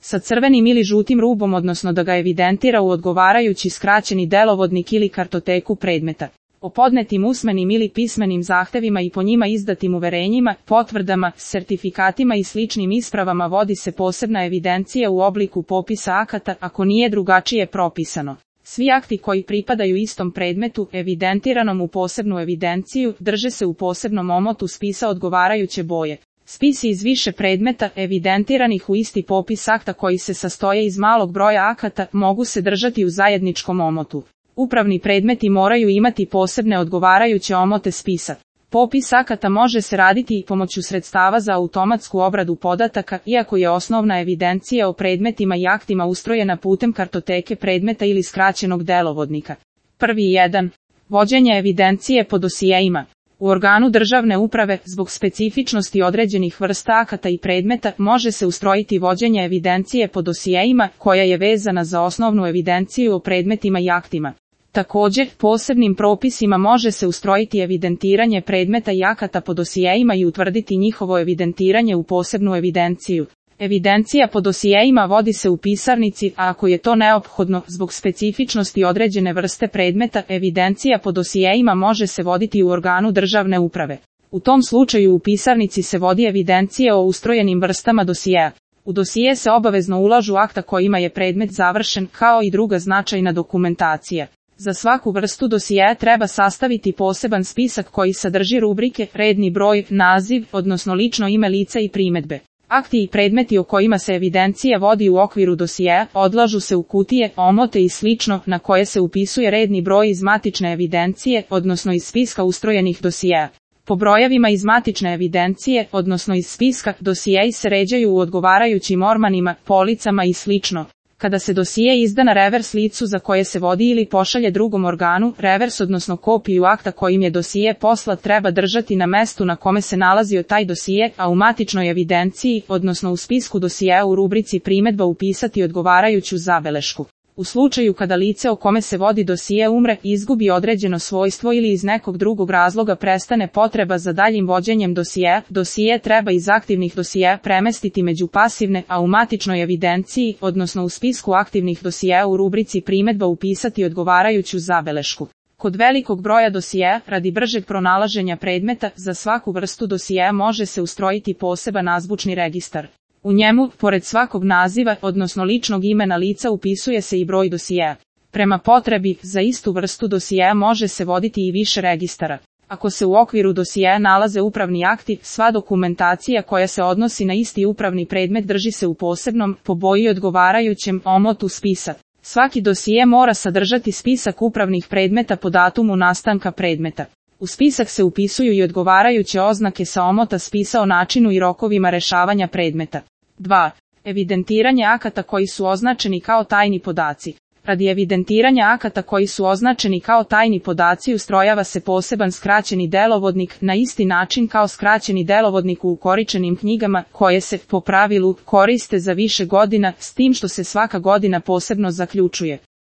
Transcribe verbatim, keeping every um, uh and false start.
sa crvenim ili žutim rubom, odnosno da ga evidentira u odgovarajući skraćeni delovodnik ili kartoteku predmeta. O podnetim usmenim ili pismenim zahtevima i po njima izdatim uverenjima, potvrdama, sertifikatima i sličnim ispravama vodi se posebna evidencija u obliku popisa akata ako nije drugačije propisano. Svi akti koji pripadaju istom predmetu, evidentiranom u posebnu evidenciju, drže se u posebnom omotu spisa odgovarajuće boje. Spisi iz više predmeta, evidentiranih u isti popis akta koji se sastoje iz malog broja akata, mogu se držati u zajedničkom omotu. Upravni predmeti moraju imati posebne odgovarajuće omote spisa. Popis akata može se raditi i pomoću sredstava za automatsku obradu podataka, iako je osnovna evidencija o predmetima i aktima ustrojena putem kartoteke predmeta ili skraćenog delovodnika. Prvi jedan. Vođenje evidencije po dosijeima. U organu državne uprave, zbog specifičnosti određenih vrsta akata i predmeta, može se ustrojiti vođenje evidencije po dosijeima, koja je vezana za osnovnu evidenciju o predmetima i aktima. Također, posebnim propisima može se ustrojiti evidentiranje predmeta i akata po dosijeima i utvrditi njihovo evidentiranje u posebnu evidenciju. Evidencija po dosijeima vodi se u pisarnici, a ako je to neophodno, zbog specifičnosti određene vrste predmeta, evidencija po dosijeima može se voditi u organu državne uprave. U tom slučaju u pisarnici se vodi evidencija o ustrojenim vrstama dosijeja. U dosije se obavezno ulažu akta kojima je predmet završen, kao i druga značajna dokumentacija. Za svaku vrstu dosijeja treba sastaviti poseban spisak koji sadrži rubrike, redni broj, naziv, odnosno lično ime lica i primedbe. Akti i predmeti o kojima se evidencija vodi u okviru dosijeja odlažu se u kutije, omote i slično, na koje se upisuje redni broj iz matične evidencije, odnosno iz spiska ustrojenih dosijeja. Po brojevima iz matične evidencije, odnosno iz spiska, dosijeji se ređaju u odgovarajućim ormanima, policama i slično. Kada se dosije izda na revers licu za koje se vodi ili pošalje drugom organu, revers odnosno kopiju akta kojim je dosije poslat treba držati na mestu na kome se nalazio taj dosije, a u matičnoj evidenciji, odnosno u spisku dosijeja u rubrici primedba upisati odgovarajuću zabelešku. U slučaju kada lice o kome se vodi dosije umre, izgubi određeno svojstvo ili iz nekog drugog razloga prestane potreba za daljim vođenjem dosijeja, dosije treba iz aktivnih dosijeja premestiti među pasivne, a u matičnoj evidenciji, odnosno u spisku aktivnih dosijeja u rubrici primedba upisati odgovarajuću zabelešku. Kod velikog broja dosijeja, radi bržeg pronalaženja predmeta, za svaku vrstu dosijeja može se ustrojiti poseban azbučni registar. U njemu, pored svakog naziva, odnosno ličnog imena lica, upisuje se i broj dosijeja. Prema potrebi, za istu vrstu dosijeja može se voditi i više registara. Ako se u okviru dosijeja nalaze upravni akti, sva dokumentacija koja se odnosi na isti upravni predmet drži se u posebnom, po boji odgovarajućem, omotu spisa. Svaki dosije mora sadržati spisak upravnih predmeta po datumu nastanka predmeta. U spisak se upisuju i odgovarajuće oznake sa omota spisa o načinu i rokovima rešavanja predmeta. dva. Evidentiranje akata koji su označeni kao tajni podaci. Radi evidentiranja akata koji su označeni kao tajni podaci ustrojava se poseban skraćeni delovodnik na isti način kao skraćeni delovodnik u ukoričenim knjigama, koje se, po pravilu, koriste za više godina, s tim što se svaka godina posebno zaključuje.